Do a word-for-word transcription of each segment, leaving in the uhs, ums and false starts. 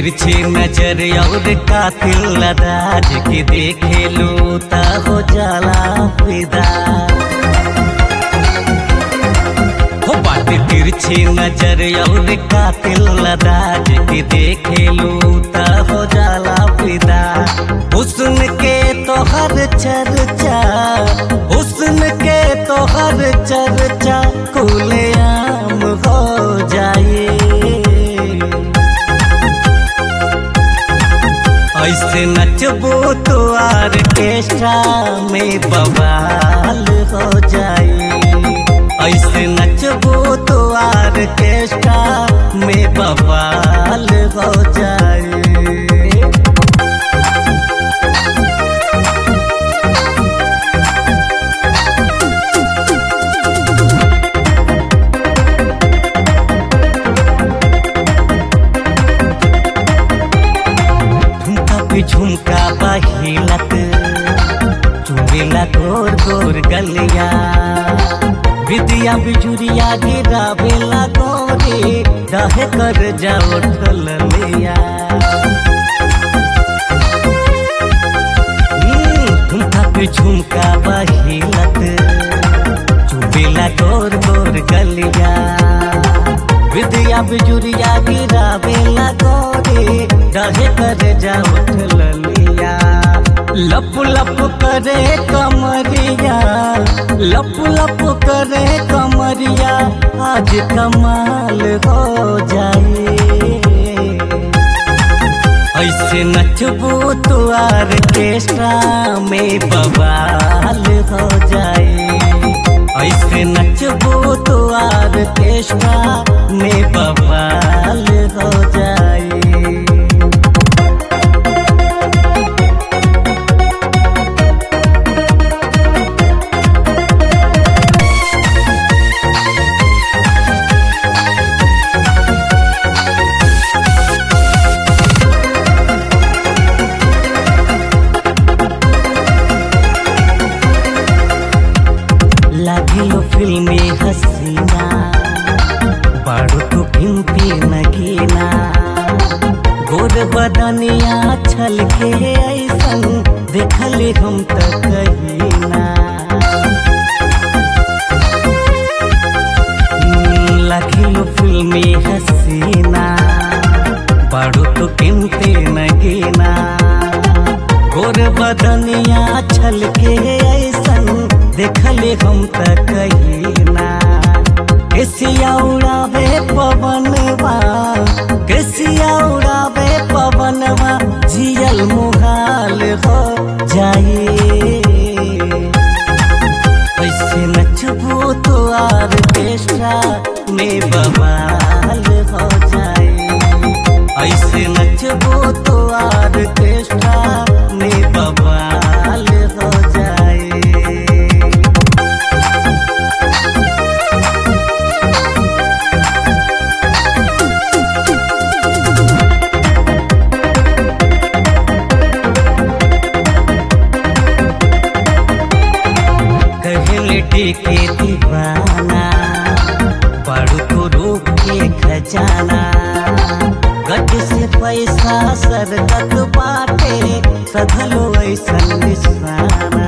तिरछी नजर और कातिल अदाज के देखे लो ता हो जाला फिदा। हो बात तिरछी नजर और कातिल अदाज के देखे लो ता हो जाला फिदा। हुस्न के तो हर चर्चा, हुस्न के तो हर चर्चा खुलेआम हो जाए। ऐसे नचबो तो आर्केस्ट्रा में बवाल हो जाए। ऐसे नचबो तो आर्केस्ट्रा में बवाल हो जाए। झुमका बहिलत चुमेला गोर गोर गलिया। विदिया बिजुरिया गिरावेला गोरे दहे कर जाओ ठलिया। झुमका पे झुमका बहिलत चुमेला गोर गोर गलिया। विदिया बिजुरिया गिरावेला गोरे दहे कर जाओ ठलिया। लप लप करे कमरिया, लप लप करे कमरिया आज कमाल हो जाए। ऐसे नचबो तो आर्केस्ट्रा में बवाल हो जाए। ऐसे नचबो तो आर्केस्ट्रा में बवाल हो जाए। लागिलो फिल्मी हसीना बाड़ू तो भिमती नगीना। गोर बदनिया छल के ऐसन देखले हम त कहीना। लागिलो फिल्मी हसीना बाड़ू तो भिमती नगीना। गोर बदनिया छल के ऐसन देखले हम त कहीना। केसिया उड़ावे पवनवा, केसिया उड़ावे पवनवा जियल मुहाल हो जाए। ऐसे नचबो तो आर्केस्ट्रा में बवाल हो जाए। ऐसे नचबो तो आर्केस्ट्रा में बवाल हो जाए। के दीवाना बड़ू तो रूप के खजाना। गज से पैसा सरकत बाटे सधलो ऐसन निशाना।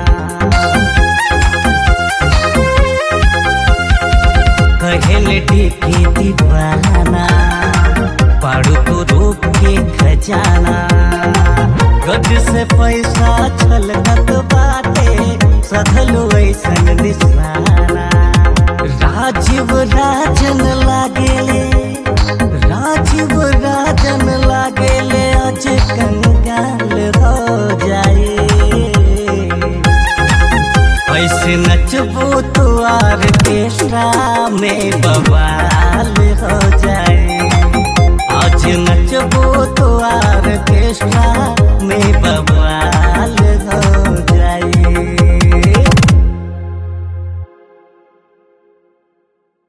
कहले के दीवाना बड़ू तो रूप के खजाना। गज से पैसा छलकत बाटे सधलो ऐसन निशाना। राजीव राजन लागेले, राजीव राजन लागेले आज कंगाल हो जाए। ऐसे नचबो तो आर्केस्ट्रा में बवाल हो जाए। आज नचबो तो आर्केस्ट्रा